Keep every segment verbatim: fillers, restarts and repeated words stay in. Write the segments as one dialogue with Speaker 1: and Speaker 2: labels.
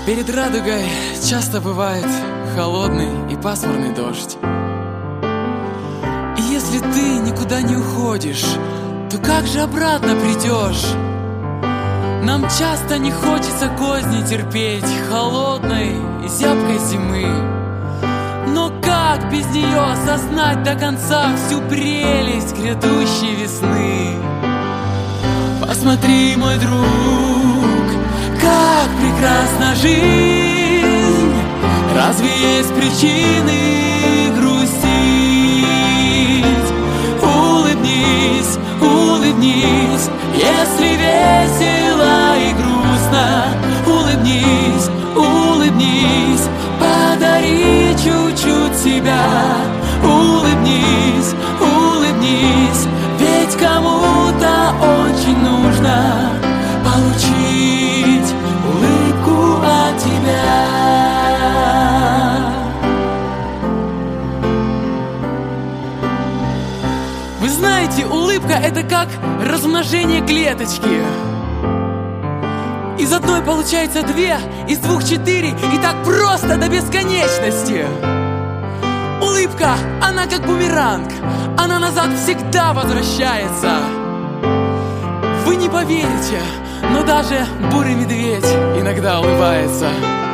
Speaker 1: Перед радугой часто бывает холодный и пасмурный дождь. И если ты никуда не уходишь, то как же обратно придешь? Нам часто не хочется козни терпеть холодной и зябкой зимы. Но как без нее осознать до конца всю прелесть грядущей весны? Посмотри, мой друг, как прекрасна жизнь! Разве есть причины грустить? Улыбнись, улыбнись, если весело и грустно. Улыбнись, улыбнись, подари чуть-чуть себя. Улыбнись, улыбнись, ведь кому-то очень нужно получить улыбку от тебя. Вы знаете, улыбка — это как размножение клеточки. Из одной получается две, из двух четыре, и так просто до бесконечности. Улыбка, она как бумеранг, она назад всегда возвращается. Вы не поверите, но даже бурый медведь иногда улыбается.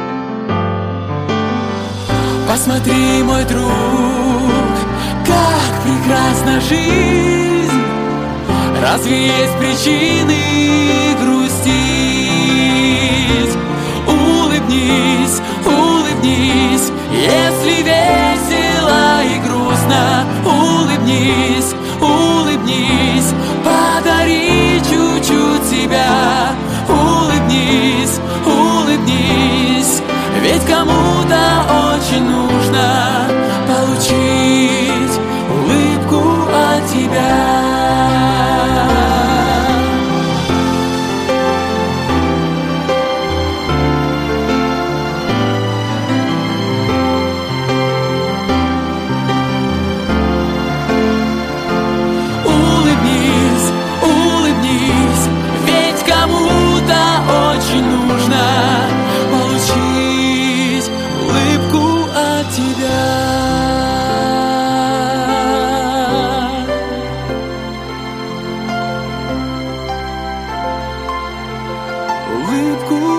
Speaker 1: Посмотри, мой друг, как прекрасна жизнь! Разве есть причины грустить? Улыбнись, улыбнись, если весело и грустно. Улыбнись, улыбнись, подари чуть-чуть себя. Улыбнись, улыбнись, ведь кому-то очень нужно получить улыбку от тебя. Улыбку